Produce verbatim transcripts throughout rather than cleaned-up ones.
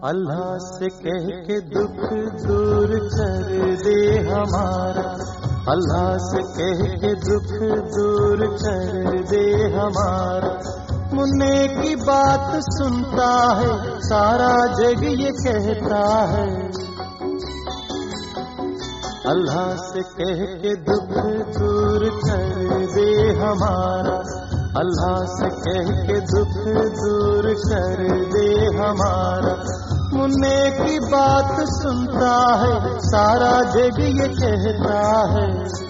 अल्लाह से कह के दुख दूर कर दे हमारा, अल्लाह से कह के दुख दूर कर दे हमारा। मुन्ने की बात सुनता है सारा जग ये कहता है, अल्लाह से कह के दुख दूर कर दे हमारा, अल्लाह से कह के दुख दूर कर दे हमारा। मुन्ने की बात सुनता है सारा जग ये कहता है,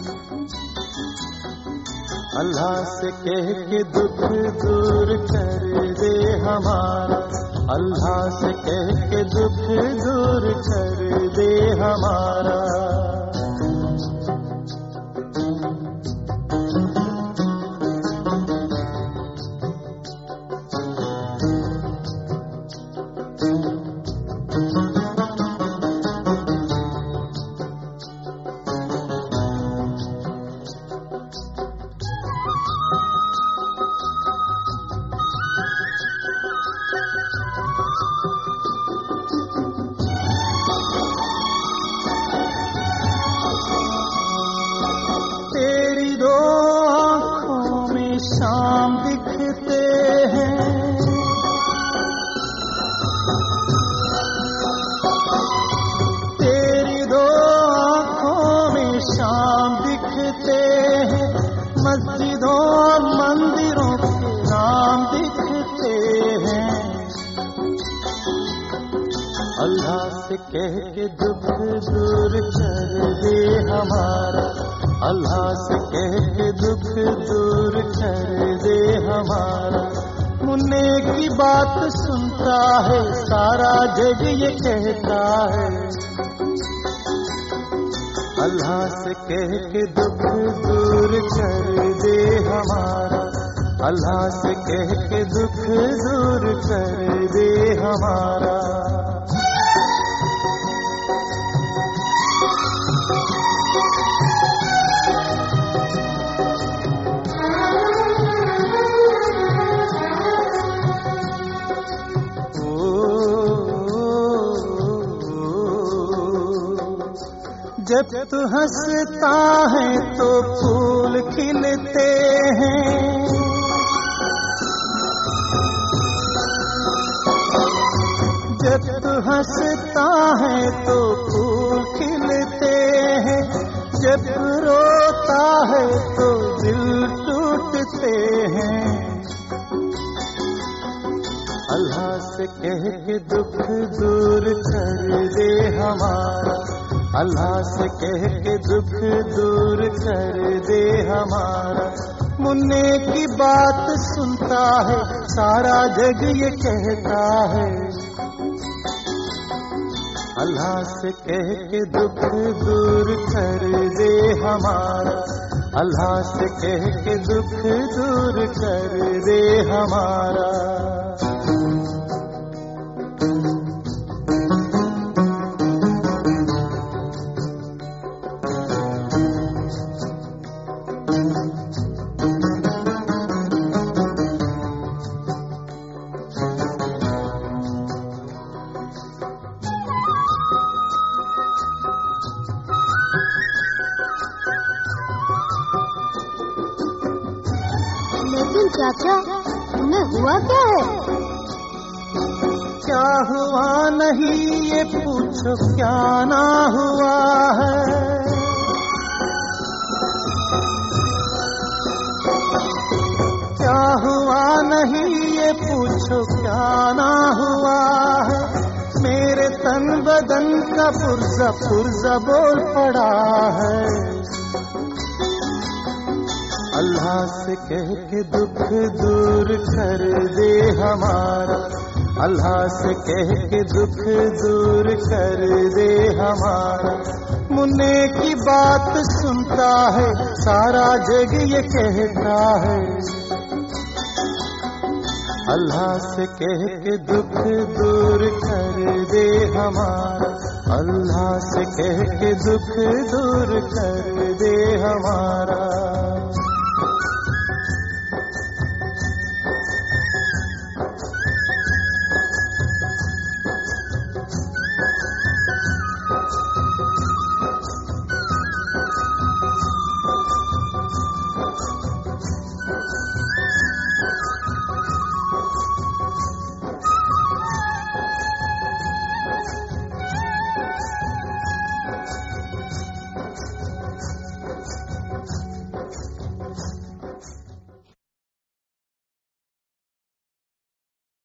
अल्लाह से कह के दुख दूर कर दे हमारा, अल्लाह से कह के दुख दूर कर दे हमारा। मस्जिदों मंदिरों के नाम दिखते हैं, अल्लाह से कह के दुख दूर कर दे हमारा, अल्लाह से कह के दुख दूर कर दे हमारा। मुन्ने की बात सुनता है सारा जग ये कहता है, अल्लाह से कह के दुख दूर कर दे हमारा, अल्लाह से कह के दुख दूर कर दे हमारा। जब तू हंसता है तो फूल खिलते हैं, जब तू हंसता है तो फूल खिलते हैं, जब रोता है तो दिल टूटते हैं। अल्लाह से कह के दुख दूर कर दे हमारा, अल्लाह से कह के दुख दूर कर दे हमारा। मुन्ने की बात सुनता है सारा जग ये कहता है, अल्लाह से कह के दुख दूर कर दे हमारा, अल्लाह से कह के दुख दूर कर दे हमारा। लेकिन चाचा, तुम्हें हुआ क्या है? क्या हुआ नहीं ये पूछो, क्या ना हुआ है। क्या हुआ नहीं ये पूछो, क्या ना हुआ है। मेरे तन बदन का पुर्जा पुर्जा बोल पड़ा है, अल्लाह से कह के दुख दूर कर दे हमारा, अल्लाह से कह के दुख दूर कर दे हमारा। मुन्ने की बात सुनता है सारा जग ये कहता है, अल्लाह से कह के दुख दूर कर दे हमारा, अल्लाह से कह के दुख दूर कर दे हमारा।